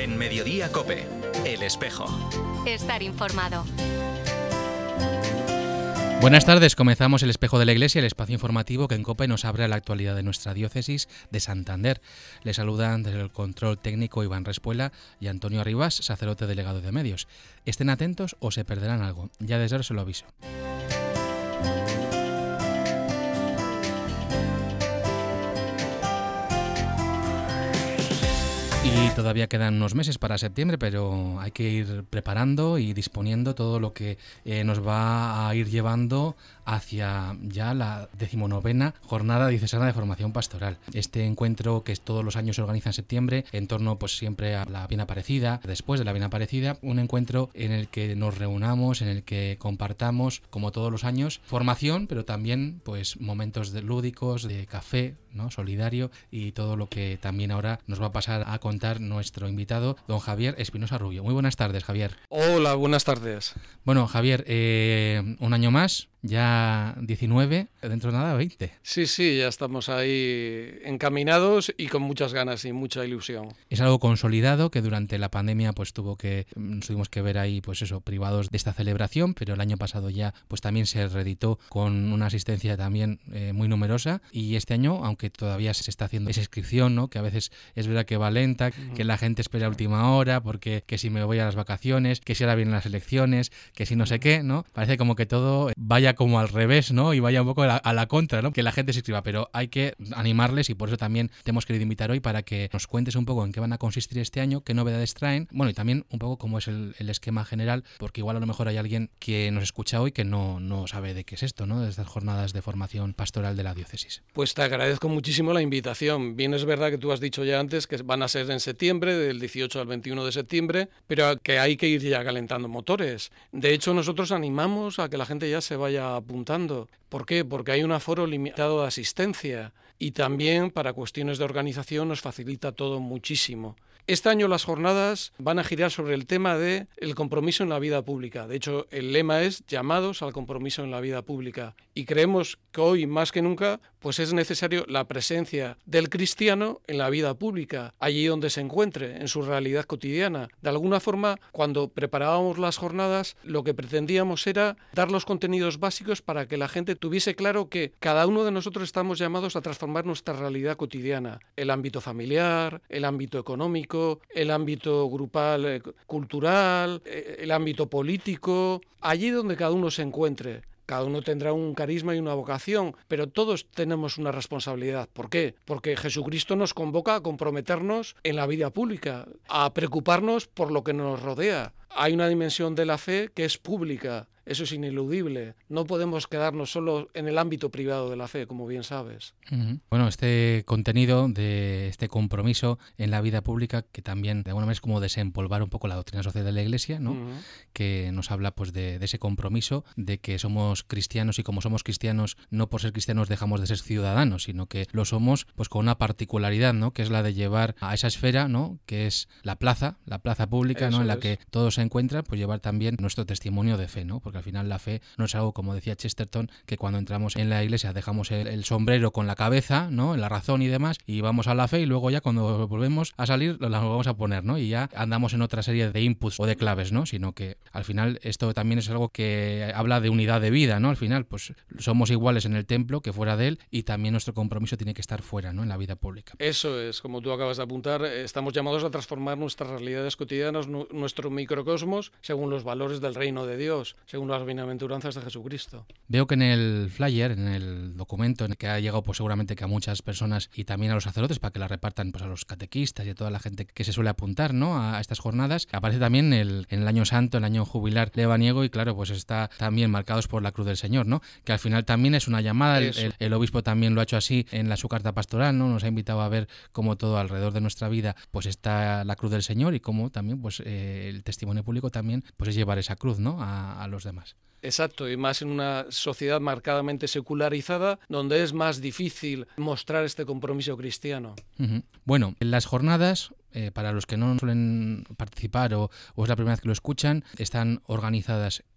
En Mediodía COPE, El Espejo. Estar informado. Buenas tardes, comenzamos El Espejo de la Iglesia, el espacio informativo que en COPE nos abre a la actualidad de nuestra diócesis de Santander. Les saludan desde el control técnico Iván Respuela y Antonio Arribas, sacerdote delegado de medios. Estén atentos o se perderán algo, ya desde ahora se lo aviso. Y todavía quedan unos meses para septiembre, pero hay que ir preparando y disponiendo todo lo que nos va a ir llevando hacia ya la 19ª Jornada Diocesana de Formación Pastoral. Este encuentro que todos los años se organiza en septiembre, en torno pues siempre a la Bien Aparecida, después de la Bien Aparecida, un encuentro en el que nos reunamos, en el que compartamos, como todos los años, formación, pero también pues momentos lúdicos, de café, ¿no? Solidario, y todo lo que también ahora nos va a pasar a contar nuestro invitado, don Javier Espinosa Rubio. Muy buenas tardes, Javier. Hola, buenas tardes. Bueno, Javier, un año más, ya 19, dentro de nada 20. Sí, ya estamos ahí encaminados y con muchas ganas y mucha ilusión. Es algo consolidado que durante la pandemia pues tuvimos que ver ahí pues eso, privados de esta celebración, pero el año pasado ya pues también se reeditó con una asistencia también muy numerosa, y este año, aunque todavía se está haciendo esa inscripción, ¿no? Que a veces es verdad que va lenta, que la gente espera a última hora, porque que si me voy a las vacaciones, que si ahora vienen las elecciones, que si no sé qué, ¿no? Parece como que todo vaya como al revés, ¿no? Y vaya un poco a la contra, ¿no? Que la gente se inscriba, pero hay que animarles, y por eso también te hemos querido invitar hoy para que nos cuentes un poco en qué van a consistir este año, qué novedades traen, bueno, y también un poco cómo es el esquema general, porque igual a lo mejor hay alguien que nos escucha hoy que no sabe de qué es esto, ¿no? De estas jornadas de formación pastoral de la diócesis. Pues te agradezco muchísimo la invitación. Bien, es verdad que tú has dicho ya antes que van a ser en septiembre, del 18 al 21 de septiembre, pero que hay que ir ya calentando motores. De hecho, nosotros animamos a que la gente ya se vaya apuntando. ¿Por qué? Porque hay un aforo limitado de asistencia, y también para cuestiones de organización nos facilita todo muchísimo. Este año las jornadas van a girar sobre el tema de el compromiso en la vida pública. De hecho, el lema es llamados al compromiso en la vida pública. Y creemos que hoy, más que nunca, pues es necesario la presencia del cristiano en la vida pública, allí donde se encuentre, en su realidad cotidiana. De alguna forma, cuando preparábamos las jornadas, lo que pretendíamos era dar los contenidos básicos para que la gente tuviese claro que cada uno de nosotros estamos llamados a transformar nuestra realidad cotidiana. El ámbito familiar, el ámbito económico, el ámbito grupal, cultural, el ámbito político, allí donde cada uno se encuentre. Cada uno tendrá un carisma y una vocación, pero todos tenemos una responsabilidad. ¿Por qué? Porque Jesucristo nos convoca a comprometernos en la vida pública, a preocuparnos por lo que nos rodea. Hay una dimensión de la fe que es pública. Eso es ineludible. No podemos quedarnos solo en el ámbito privado de la fe, como bien sabes. Bueno, este contenido de este compromiso en la vida pública, que también de alguna manera es como desempolvar un poco la doctrina social de la Iglesia, ¿no? Que nos habla pues de ese compromiso, de que somos cristianos, y como somos cristianos, no por ser cristianos dejamos de ser ciudadanos, sino que lo somos pues con una particularidad, ¿no? Que es la de llevar a esa esfera, ¿no? Que es la plaza pública, ¿no? En la que todos se encuentran, pues llevar también nuestro testimonio de fe, ¿no? Porque al final la fe no es algo, como decía Chesterton, que cuando entramos en la iglesia dejamos el sombrero con la cabeza, ¿no? En la razón y demás, y vamos a la fe, y luego ya cuando volvemos a salir la vamos a poner, ¿no? Y ya andamos en otra serie de inputs o de claves, ¿no? Sino que al final esto también es algo que habla de unidad de vida, ¿no? Al final pues somos iguales en el templo que fuera de él, y también nuestro compromiso tiene que estar fuera, ¿no? En la vida pública. Eso es, como tú acabas de apuntar, estamos llamados a transformar nuestras realidades cotidianas, nuestro microcosmos, según los valores del reino de Dios, según las bienaventuranzas de Jesucristo. Veo que en el flyer, en el documento, en el que ha llegado pues seguramente que a muchas personas y también a los sacerdotes para que la repartan pues a los catequistas y a toda la gente que se suele apuntar, ¿no? A estas jornadas, aparece también en el año santo, el año jubilar lebaniego, y claro, pues está también marcados por la cruz del Señor, ¿no? Que al final también es una llamada, el obispo también lo ha hecho así en su carta pastoral, ¿no? Nos ha invitado a ver cómo todo alrededor de nuestra vida pues está la cruz del Señor, y cómo también pues el testimonio público también pues es llevar esa cruz, ¿no? A los demás. Exacto, y más en una sociedad marcadamente secularizada, donde es más difícil mostrar este compromiso cristiano. Bueno, en las jornadas, para los que no suelen participar o es la primera vez que lo escuchan, están organizadas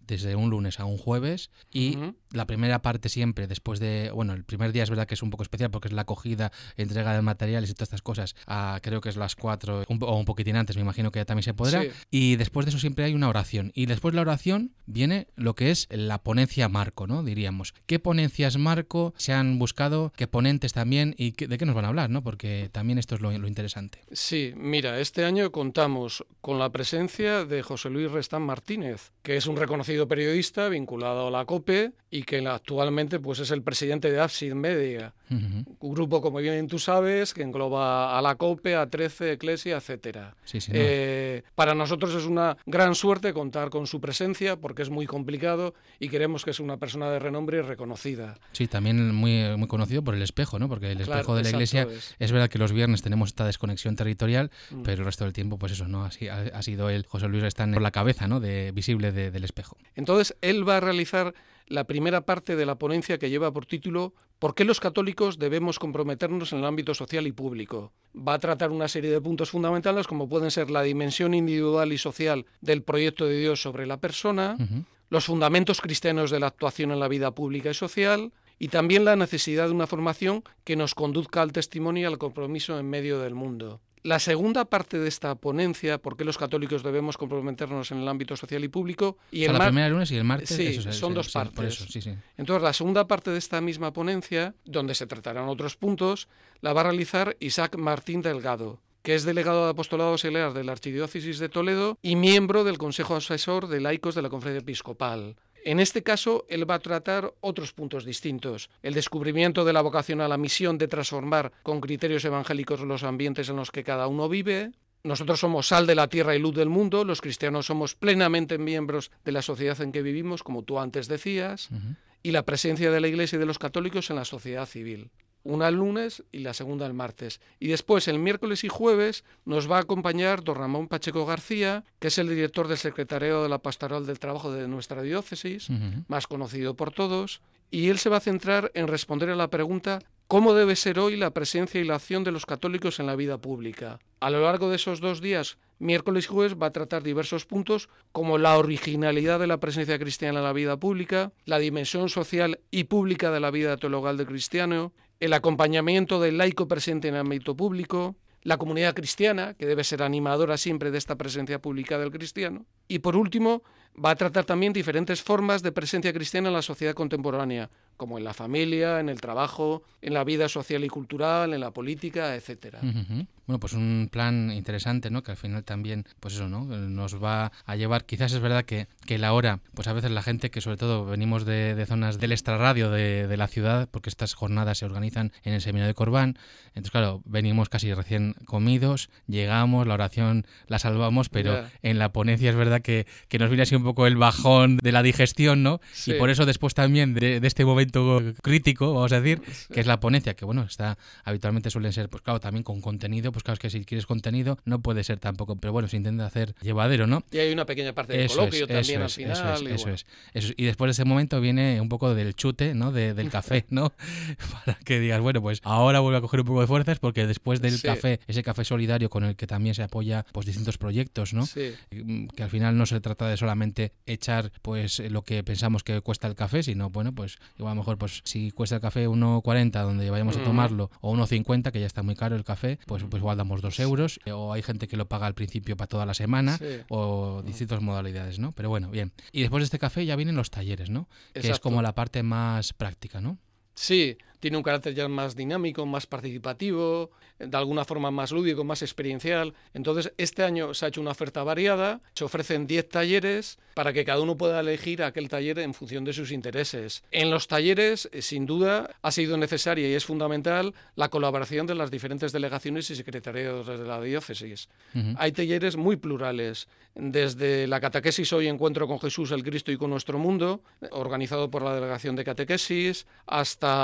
martes de un lunes a un jueves y la primera parte siempre después de, bueno, el primer día es verdad que es un poco especial porque es la acogida, entrega de materiales y todas estas cosas, creo que es las 4 o un poquitín antes, me imagino que ya también se podrá, y después de eso siempre hay una oración y después de la oración viene lo que es la ponencia marco, ¿no? Diríamos, ¿qué ponencias marco se han buscado? ¿Qué ponentes también? ¿Y de qué nos van a hablar, no? Porque también esto es lo interesante. Sí, mira, este año contamos con la presencia de José Luis Restán Martínez, que es un reconocido periodista vinculado a la COPE y que actualmente pues es el presidente de Absid Media, un grupo, como bien tú sabes, que engloba a la COPE, a 13, Eclesia, etcétera. Sí, sí, para nosotros es una gran suerte contar con su presencia porque es muy complicado y queremos que es una persona de renombre y reconocida. Sí, también muy, muy conocido por El Espejo, ¿no? Porque El Espejo de la Iglesia es verdad que los viernes tenemos esta desconexión territorial, pero el resto del tiempo, pues eso, ¿no? Así ha sido él, José Luis, está por la cabeza, ¿no? Visible del Espejo. Entonces, él va a realizar la primera parte de la ponencia que lleva por título ¿Por qué los católicos debemos comprometernos en el ámbito social y público? Va a tratar una serie de puntos fundamentales como pueden ser la dimensión individual y social del proyecto de Dios sobre la persona, los fundamentos cristianos de la actuación en la vida pública y social, y también la necesidad de una formación que nos conduzca al testimonio y al compromiso en medio del mundo. La segunda parte de esta ponencia, ¿por qué los católicos debemos comprometernos en el ámbito social y público? Y la primera lunes y el martes. Sí, son dos partes. Por eso, sí. Entonces, la segunda parte de esta misma ponencia, donde se tratarán otros puntos, la va a realizar Isaac Martín Delgado, que es delegado de Apostolado Auxiliar de la Archidiócesis de Toledo y miembro del Consejo Asesor de Laicos de la Conferencia Episcopal. En este caso, él va a tratar otros puntos distintos. El descubrimiento de la vocación a la misión de transformar con criterios evangélicos los ambientes en los que cada uno vive. Nosotros somos sal de la tierra y luz del mundo. Los cristianos somos plenamente miembros de la sociedad en que vivimos, como tú antes decías. Y la presencia de la Iglesia y de los católicos en la sociedad civil. Una el lunes y la segunda el martes. Y después, el miércoles y jueves, nos va a acompañar don Ramón Pacheco García, que es el director del Secretariado de la Pastoral del Trabajo de nuestra diócesis, más conocido por todos, y él se va a centrar en responder a la pregunta ¿cómo debe ser hoy la presencia y la acción de los católicos en la vida pública? A lo largo de esos 2 días, miércoles y jueves, va a tratar diversos puntos como la originalidad de la presencia cristiana en la vida pública, la dimensión social y pública de la vida teologal del cristiano, el acompañamiento del laico presente en el ámbito público, la comunidad cristiana, que debe ser animadora siempre de esta presencia pública del cristiano, y por último va a tratar también diferentes formas de presencia cristiana en la sociedad contemporánea, como en la familia, en el trabajo, en la vida social y cultural, en la política, etcétera. Bueno, pues un plan interesante, ¿no? Que al final también, pues eso, ¿no? Nos va a llevar, quizás es verdad que la hora, pues a veces la gente que sobre todo venimos de zonas del extrarradio de la ciudad, porque estas jornadas se organizan en el Seminario de Corbán, entonces claro, venimos casi recién comidos, llegamos, la oración la salvamos, pero en la ponencia es verdad que nos viene así un poco el bajón de la digestión, ¿no? Sí. Y por eso después también de este momento crítico, vamos a decir, que es la ponencia, que bueno, habitualmente suelen ser, pues claro, también con contenido, pues claro, es que si quieres contenido no puede ser tampoco, pero bueno, se intenta hacer llevadero, ¿no? Y hay una pequeña parte de coloquio también al final. Eso es. Y después de ese momento viene un poco del chute, ¿no? Del café, ¿no? Para que digas, bueno, pues ahora vuelvo a coger un poco de fuerzas porque después del café, ese café solidario con el que también se apoya pues distintos proyectos, ¿no? Sí. Que al final no se trata de solamente echar pues lo que pensamos que cuesta el café, sino bueno, pues igual a lo mejor pues si cuesta el café 1,40 donde vayamos a tomarlo o 1,50 que ya está muy caro el café, pues igual damos 2 euros o hay gente que lo paga al principio para toda la semana o distintas modalidades, ¿no? Pero bueno, bien. Y después de este café ya vienen los talleres, ¿no? Exacto. Que es como la parte más práctica, ¿no? Sí, tiene un carácter ya más dinámico, más participativo, de alguna forma más lúdico, más experiencial. Entonces, este año se ha hecho una oferta variada, se ofrecen 10 talleres para que cada uno pueda elegir aquel taller en función de sus intereses. En los talleres, sin duda, ha sido necesaria y es fundamental la colaboración de las diferentes delegaciones y secretariados de la diócesis. Hay talleres muy plurales, desde la catequesis Hoy Encuentro con Jesús, el Cristo y con nuestro mundo, organizado por la Delegación de Catequesis, hasta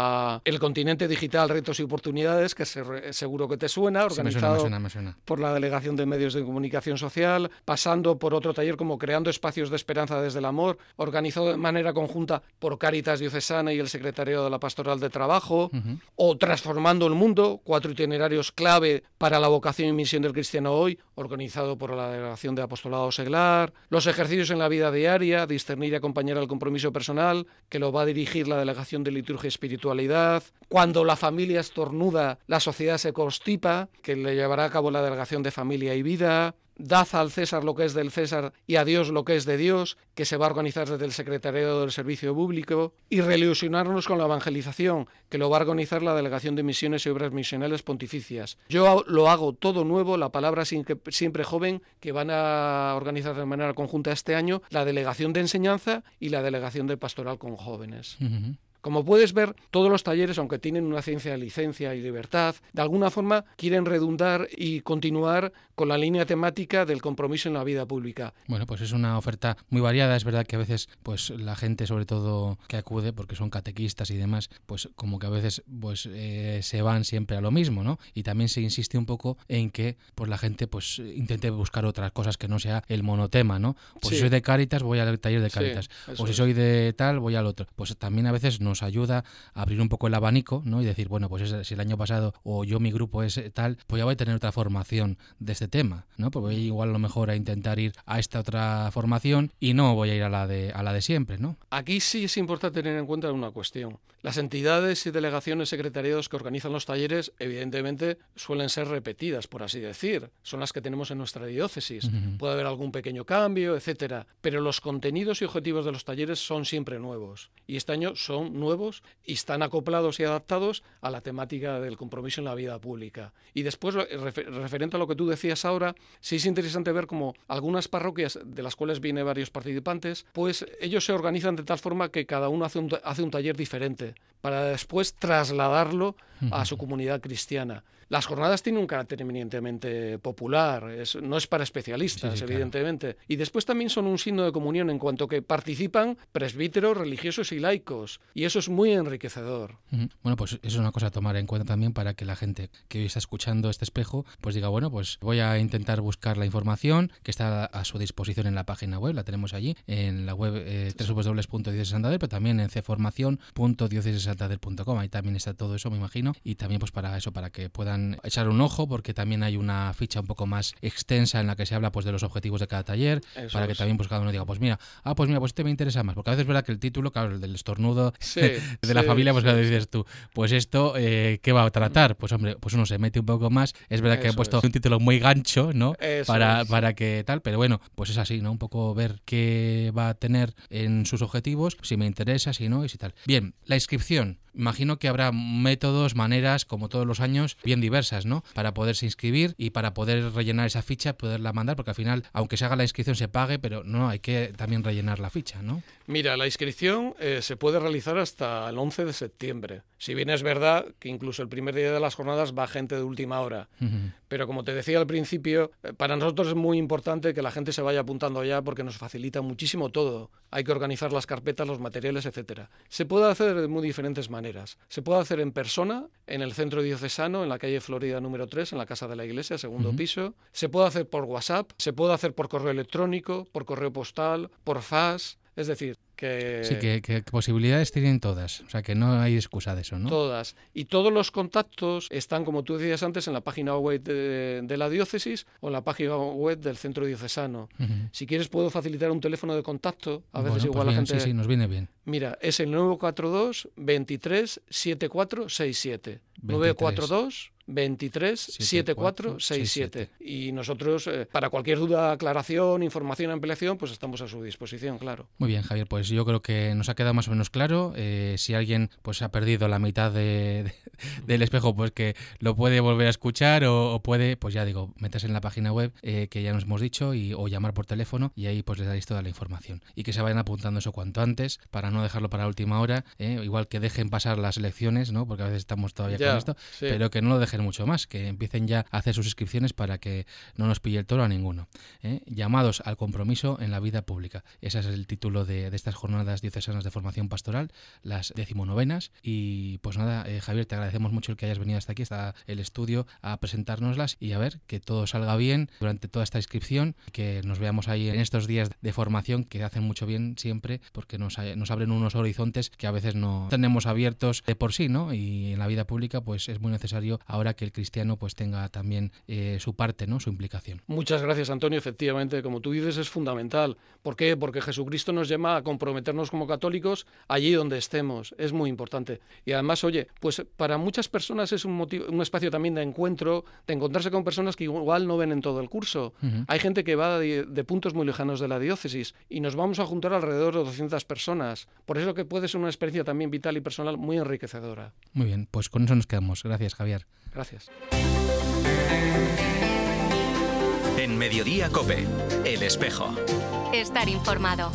a el Continente Digital, Retos y Oportunidades, que seguro que te suena, organizado me suena. por la Delegación de Medios de Comunicación Social, pasando por otro taller como Creando Espacios de Esperanza desde el Amor, organizado de manera conjunta por Cáritas Diocesana y el Secretariado de la Pastoral de Trabajo, o Transformando el Mundo, 4 itinerarios clave para la vocación y misión del cristiano hoy, organizado por la Delegación de Apostolado Seglar, los ejercicios en la vida diaria, discernir y acompañar al compromiso personal, que lo va a dirigir la Delegación de Liturgia y Espiritualidad, cuando la familia estornuda, la sociedad se constipa, que le llevará a cabo la Delegación de Familia y Vida, Dad al César lo que es del César y a Dios lo que es de Dios, que se va a organizar desde el Secretariado del Servicio Público, y Reilusionarnos con la evangelización, que lo va a organizar la Delegación de Misiones y Obras Misionales Pontificias. Yo lo hago todo nuevo, la palabra siempre joven, que van a organizar de manera conjunta este año la Delegación de Enseñanza y la Delegación de Pastoral con Jóvenes. Como puedes ver, todos los talleres, aunque tienen una ciencia de licencia y libertad, de alguna forma quieren redundar y continuar con la línea temática del compromiso en la vida pública. Bueno, pues es una oferta muy variada. Es verdad que a veces pues la gente, sobre todo que acude, porque son catequistas y demás, pues como que a veces pues se van siempre a lo mismo, ¿no? Y también se insiste un poco en que pues la gente pues intente buscar otras cosas que no sea el monotema, ¿no? Pues si soy de Cáritas, voy al taller de Cáritas. O si soy de tal, voy al otro. Pues también a veces nos ayuda a abrir un poco el abanico, ¿no? Y decir, bueno, pues si el año pasado o yo mi grupo es tal, pues ya voy a tener otra formación de este tema, ¿no? Pues voy igual a lo mejor a intentar ir a esta otra formación y no voy a ir a la de siempre, ¿no? Aquí sí es importante tener en cuenta una cuestión. Las entidades y delegaciones, secretariados que organizan los talleres, evidentemente suelen ser repetidas, por así decir. Son las que tenemos en nuestra diócesis. Puede haber algún pequeño cambio, etcétera. Pero los contenidos y objetivos de los talleres son siempre nuevos. Y este año son nuevos y están acoplados y adaptados a la temática del compromiso en la vida pública. Y después, referente a lo que tú decías ahora, sí es interesante ver cómo algunas parroquias, de las cuales vienen varios participantes, pues ellos se organizan de tal forma que cada uno hace un taller diferente, para después trasladarlo a su comunidad cristiana. Las jornadas tienen un carácter eminentemente popular, no es para especialistas, evidentemente. Claro. Y después también son un signo de comunión en cuanto que participan presbíteros, religiosos y laicos. Y eso es muy enriquecedor. Bueno, pues es una cosa a tomar en cuenta también para que la gente que hoy está escuchando este espejo, pues diga, bueno, pues voy a intentar buscar la información que está a su disposición en la página web, la tenemos allí, en la web www.diocesessantander, pero también en cformacion.diocesessantander.com. Ahí también está todo eso, me imagino, y también pues para eso, para que puedan echar un ojo, porque también hay una ficha un poco más extensa en la que se habla pues de los objetivos de cada taller, eso para que también pues cada uno diga, pues mira, pues este me interesa más, porque a veces es verdad que el título, claro, el del estornudo de la familia, pues claro, dices tú, pues esto, ¿qué va a tratar? Pues hombre, pues uno se mete un poco más, es verdad que he puesto un título muy gancho, ¿no? Para que tal, pero bueno, pues es así, ¿no? Un poco ver qué va a tener en sus objetivos, si me interesa, si no, y si tal. Bien, la inscripción. Imagino que habrá métodos, maneras, como todos los años, bien diversas, ¿no? Para poderse inscribir y para poder rellenar esa ficha, poderla mandar, porque al final, aunque se haga la inscripción, se pague, pero no, hay que también rellenar la ficha, ¿no? Mira, la inscripción se puede realizar hasta el 11 de septiembre. Si bien es verdad que incluso el primer día de las jornadas va gente de última hora. Pero como te decía al principio, para nosotros es muy importante que la gente se vaya apuntando ya porque nos facilita muchísimo todo. Hay que organizar las carpetas, los materiales, etcétera. Se puede hacer de muy diferentes maneras. Se puede hacer en persona, en el centro diocesano, en la calle Florida número 3, en la Casa de la Iglesia, segundo piso. Se puede hacer por WhatsApp, se puede hacer por correo electrónico, por correo postal, por fax. Es decir, que... Sí, que posibilidades tienen todas, o sea que no hay excusa de eso, ¿no? Todas. Y todos los contactos están, como tú decías antes, en la página web de la diócesis o en la página web del centro diocesano. Si quieres puedo facilitar un teléfono de contacto, a veces igual pues bien, la gente... Sí, nos viene bien. Mira, es el 942 23 74 67. 942 23 74 67. Y nosotros, para cualquier duda, aclaración, información, ampliación, pues estamos a su disposición, claro. Muy bien, Javier, pues yo creo que nos ha quedado más o menos claro. Si alguien pues ha perdido la mitad del espejo, pues que lo puede volver a escuchar o puede, pues ya digo, meterse en la página web que ya nos hemos dicho o llamar por teléfono y ahí pues les daréis toda la información. Y que se vayan apuntando eso cuanto antes para no dejarlo para la última hora, igual que dejen pasar las elecciones, ¿no? Porque a veces estamos todavía con esto, pero que no lo dejen trabajen mucho más, que empiecen ya a hacer sus inscripciones para que no nos pille el toro a ninguno. Llamados al compromiso en la vida pública. Ese es el título de estas jornadas diocesanas de formación pastoral, las 19º. Y pues nada, Javier, te agradecemos mucho el que hayas venido hasta aquí, hasta el estudio, a presentárnoslas y a ver que todo salga bien durante toda esta inscripción, que nos veamos ahí en estos días de formación que hacen mucho bien siempre, porque nos abren unos horizontes que a veces no tenemos abiertos de por sí, ¿no? Y en la vida pública pues es muy necesario ahora que el cristiano pues tenga también su parte, ¿no? Su implicación. Muchas gracias, Antonio. Efectivamente, como tú dices, es fundamental. ¿Por qué? Porque Jesucristo nos llama a comprometernos como católicos allí donde estemos. Es muy importante. Y además, oye, pues para muchas personas es un espacio también de encuentro, de encontrarse con personas que igual no ven en todo el curso. Hay gente que va de puntos muy lejanos de la diócesis y nos vamos a juntar alrededor de 200 personas. Por eso que puede ser una experiencia también vital y personal muy enriquecedora. Muy bien, pues con eso nos quedamos. Gracias, Javier. Gracias. En Mediodía COPE, El Espejo. Estar informado.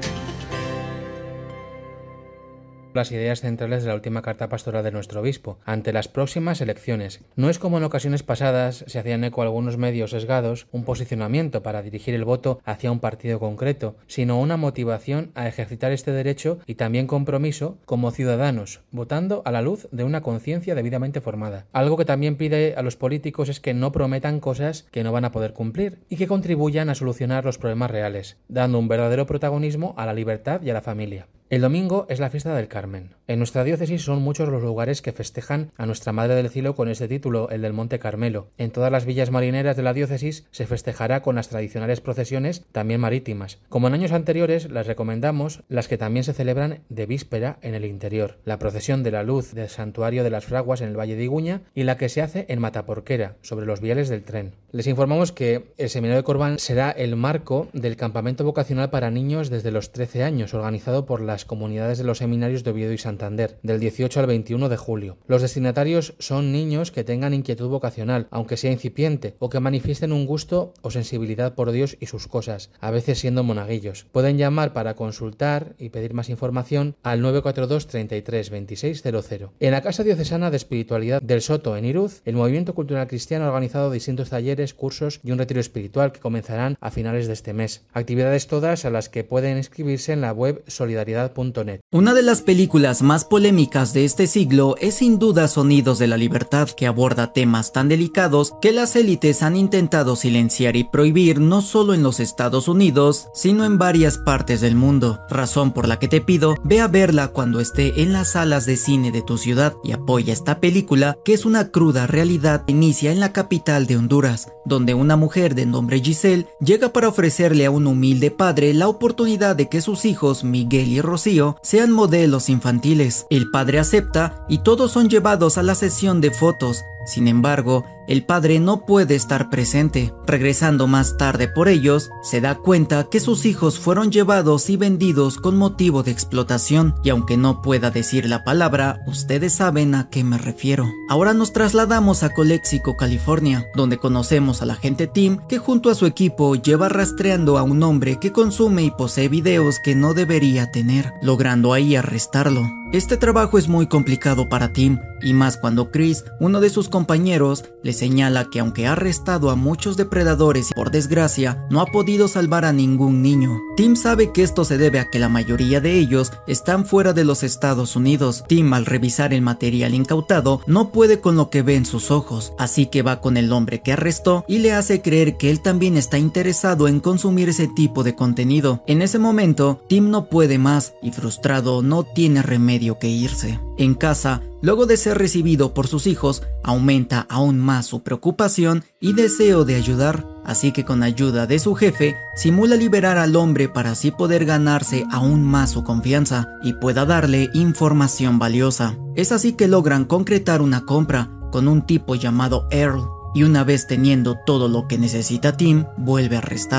Las ideas centrales de la última carta pastoral de nuestro obispo ante las próximas elecciones. No es como en ocasiones pasadas se hacían eco algunos medios sesgados un posicionamiento para dirigir el voto hacia un partido concreto, sino una motivación a ejercitar este derecho y también compromiso como ciudadanos, votando a la luz de una conciencia debidamente formada. Algo que también pide a los políticos es que no prometan cosas que no van a poder cumplir y que contribuyan a solucionar los problemas reales, dando un verdadero protagonismo a la libertad y a la familia. El domingo es la fiesta del Carmen. En nuestra diócesis son muchos los lugares que festejan a Nuestra Madre del Cielo con este título, el del Monte Carmelo. En todas las villas marineras de la diócesis se festejará con las tradicionales procesiones también marítimas. Como en años anteriores, les recomendamos las que también se celebran de víspera en el interior. La procesión de la luz del Santuario de las Fraguas en el Valle de Iguña y la que se hace en Mataporquera, sobre los viales del tren. Les informamos que el Seminario de Corbán será el marco del campamento vocacional para niños desde los 13 años, organizado por las comunidades de los seminarios de Oviedo y Santander, del 18 al 21 de julio. Los destinatarios son niños que tengan inquietud vocacional, aunque sea incipiente, o que manifiesten un gusto o sensibilidad por Dios y sus cosas, a veces siendo monaguillos. Pueden llamar para consultar y pedir más información al 942 33 26 00. En la Casa Diocesana de Espiritualidad del Soto, en Iruz, el Movimiento Cultural Cristiano ha organizado distintos talleres, cursos y un retiro espiritual que comenzarán a finales de este mes. Actividades todas a las que pueden inscribirse en la web solidaridad.net. Una de las películas más polémicas de este siglo es sin duda Sonidos de la Libertad, que aborda temas tan delicados que las élites han intentado silenciar y prohibir no solo en los Estados Unidos, sino en varias partes del mundo, razón por la que te pido ve a verla cuando esté en las salas de cine de tu ciudad y apoya esta película, que es una cruda realidad. Inicia en la capital de Honduras, donde una mujer de nombre Giselle llega para ofrecerle a un humilde padre la oportunidad de que sus hijos Miguel y Rocío sean modelos infantiles. El padre acepta y todos son llevados a la sesión de fotos. Sin embargo, el padre no puede estar presente. Regresando más tarde por ellos, se da cuenta que sus hijos fueron llevados y vendidos con motivo de explotación, y aunque no pueda decir la palabra, ustedes saben a qué me refiero. Ahora nos trasladamos a Calexico, California, donde conocemos al agente Tim, que junto a su equipo lleva rastreando a un hombre que consume y posee videos que no debería tener, logrando ahí arrestarlo. Este trabajo es muy complicado para Tim, y más cuando Chris, uno de sus compañeros, le señala que aunque ha arrestado a muchos depredadores y por desgracia no ha podido salvar a ningún niño. Tim sabe que esto se debe a que la mayoría de ellos están fuera de los Estados Unidos. Tim, al revisar el material incautado, no puede con lo que ve en sus ojos, así que va con el hombre que arrestó y le hace creer que él también está interesado en consumir ese tipo de contenido. En ese momento, Tim no puede más y frustrado no tiene remedio que irse. En casa, luego de ser recibido por sus hijos, aumenta aún más su preocupación y deseo de ayudar, así que con ayuda de su jefe, simula liberar al hombre para así poder ganarse aún más su confianza y pueda darle información valiosa. Es así que logran concretar una compra con un tipo llamado Earl, y una vez teniendo todo lo que necesita Tim, vuelve a arrestarlo.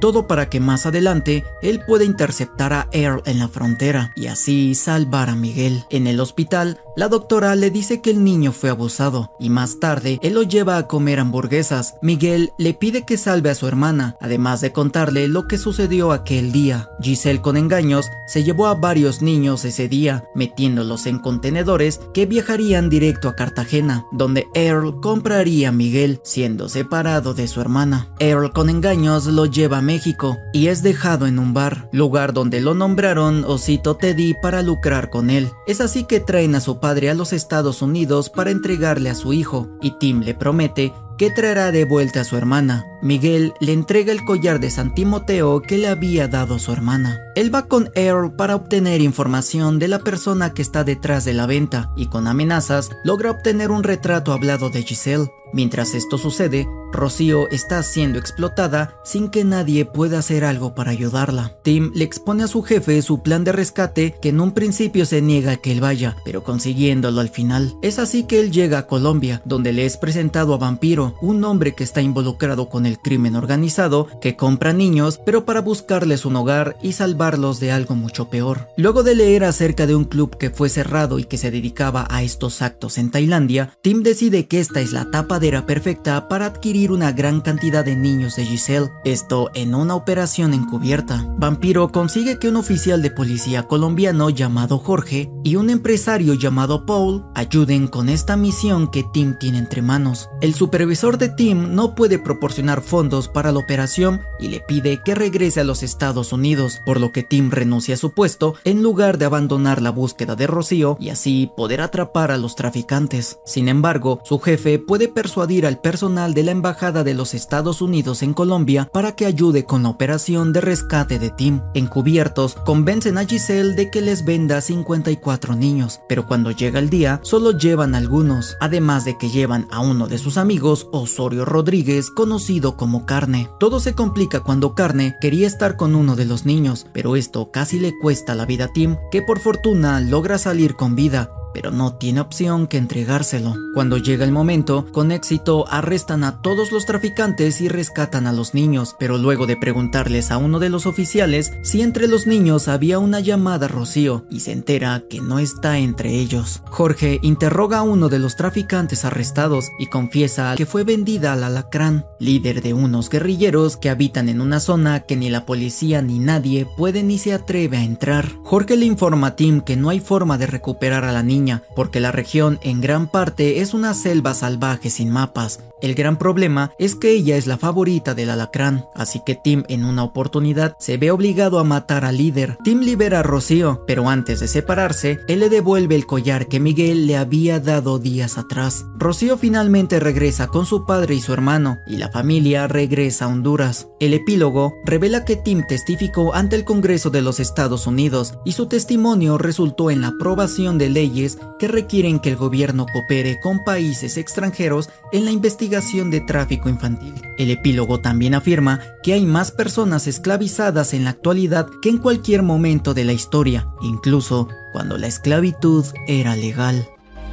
todo para que más adelante él pueda interceptar a Earl en la frontera y así salvar a Miguel. En el hospital, la doctora le dice que el niño fue abusado y más tarde él lo lleva a comer hamburguesas. Miguel le pide que salve a su hermana, además de contarle lo que sucedió aquel día. Giselle, con engaños, se llevó a varios niños ese día, metiéndolos en contenedores que viajarían directo a Cartagena, donde Earl compraría a Miguel, siendo separado de su hermana. Earl, con engaños, lo lleva a México y es dejado en un bar, lugar donde lo nombraron Osito Teddy para lucrar con él. Es así que traen a su padre a los Estados Unidos para entregarle a su hijo, y Tim le promete que traerá de vuelta a su hermana. Miguel le entrega el collar de San Timoteo que le había dado su hermana. Él va con Earl para obtener información de la persona que está detrás de la venta y con amenazas logra obtener un retrato hablado de Giselle. Mientras esto sucede, Rocío está siendo explotada sin que nadie pueda hacer algo para ayudarla. Tim le expone a su jefe su plan de rescate, que en un principio se niega a que él vaya, pero consiguiéndolo al final. Es así que él llega a Colombia, donde le es presentado a Vampiro, un hombre que está involucrado con el crimen organizado, que compra niños, pero para buscarles un hogar y salvarlos de algo mucho peor. Luego de leer acerca de un club que fue cerrado y que se dedicaba a estos actos en Tailandia, Tim decide que esta es la tapadera perfecta para adquirir una gran cantidad de niños de Giselle, esto en una operación encubierta. Vampiro consigue que un oficial de policía colombiano llamado Jorge y un empresario llamado Paul ayuden con esta misión que Tim tiene entre manos. El supervisor de Tim no puede proporcionar fondos para la operación y le pide que regrese a los Estados Unidos, por lo que Tim renuncia a su puesto en lugar de abandonar la búsqueda de Rocío y así poder atrapar a los traficantes. Sin embargo, su jefe puede persuadir al personal de la embajada de los Estados Unidos en Colombia para que ayude con la operación de rescate de Tim. Encubiertos, convencen a Giselle de que les venda 54 niños, pero cuando llega el día, solo llevan algunos, además de que llevan a uno de sus amigos, Osorio Rodríguez, conocido como Carne. Todo se complica cuando Carne quería estar con uno de los niños, pero esto casi le cuesta la vida a Tim, que por fortuna logra salir con vida, pero no tiene opción que entregárselo. Cuando llega el momento, con éxito arrestan a todos los traficantes y rescatan a los niños, pero luego de preguntarles a uno de los oficiales si entre los niños había una llamada Rocío, y se entera que no está entre ellos. Jorge interroga a uno de los traficantes arrestados y confiesa que fue vendida al Alacrán, líder de unos guerrilleros que habitan en una zona que ni la policía ni nadie puede ni se atreve a entrar. Jorge le informa a Tim que no hay forma de recuperar a la niña, porque la región en gran parte es una selva salvaje sin mapas. El gran problema es que ella es la favorita del Alacrán, así que Tim en una oportunidad se ve obligado a matar al líder. Tim libera a Rocío, pero antes de separarse, él le devuelve el collar que Miguel le había dado días atrás. Rocío finalmente regresa con su padre y su hermano, y la familia regresa a Honduras. El epílogo revela que Tim testificó ante el Congreso de los Estados Unidos, y su testimonio resultó en la aprobación de leyes que requieren que el gobierno coopere con países extranjeros en la investigación de tráfico infantil. El epílogo también afirma que hay más personas esclavizadas en la actualidad que en cualquier momento de la historia, incluso cuando la esclavitud era legal.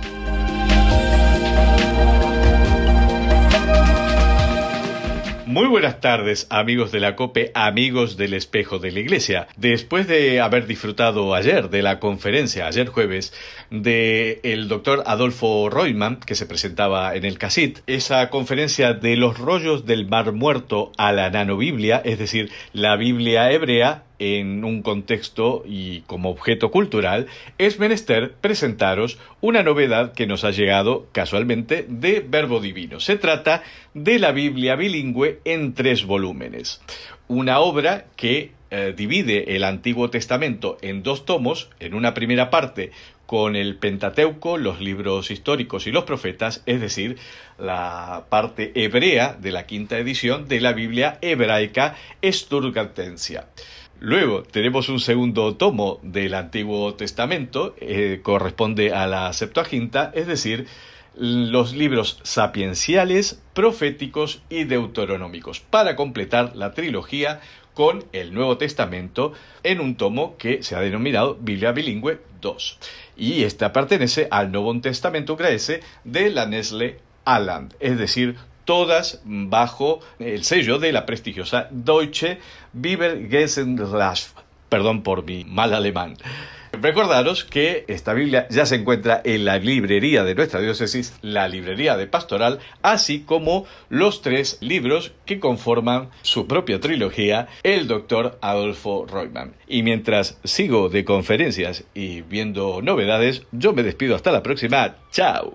Muy buenas tardes, amigos de la COPE, amigos del Espejo de la Iglesia. Después de haber disfrutado ayer de la conferencia, ayer jueves, del doctor Adolfo Reutemann, que se presentaba en el CASIT, esa conferencia de los rollos del Mar Muerto a la nanobiblia, es decir, la Biblia hebrea, en un contexto y como objeto cultural, es menester presentaros una novedad que nos ha llegado casualmente de Verbo Divino. Se trata de la Biblia bilingüe en 3 volúmenes. Una obra que divide el Antiguo Testamento en 2 tomos, en una primera parte con el Pentateuco, los libros históricos y los profetas, es decir, la parte hebrea de la 5ª edición de la Biblia hebraica Sturgartensia. Luego tenemos un segundo tomo del Antiguo Testamento, corresponde a la Septuaginta, es decir, los libros sapienciales, proféticos y deuteronómicos, para completar la trilogía con el Nuevo Testamento en un tomo que se ha denominado Biblia Bilingüe 2. Y esta pertenece al Nuevo Testamento Graece de la Nestle Aland, es decir, todas bajo el sello de la prestigiosa Deutsche Bibelgesellschaft. Perdón por mi mal alemán. Recordaros que esta Biblia ya se encuentra en la librería de nuestra diócesis, la librería de Pastoral, así como los 3 libros que conforman su propia trilogía, el Dr. Adolfo Roiman. Y mientras sigo de conferencias y viendo novedades, yo me despido hasta la próxima. ¡Chao!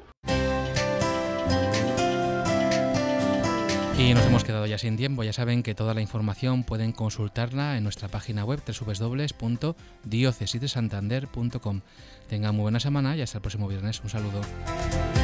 Y nos hemos quedado ya sin tiempo. Ya saben que toda la información pueden consultarla en nuestra página web www.diocesisdesantander.com. Tengan muy buena semana y hasta el próximo viernes. Un saludo.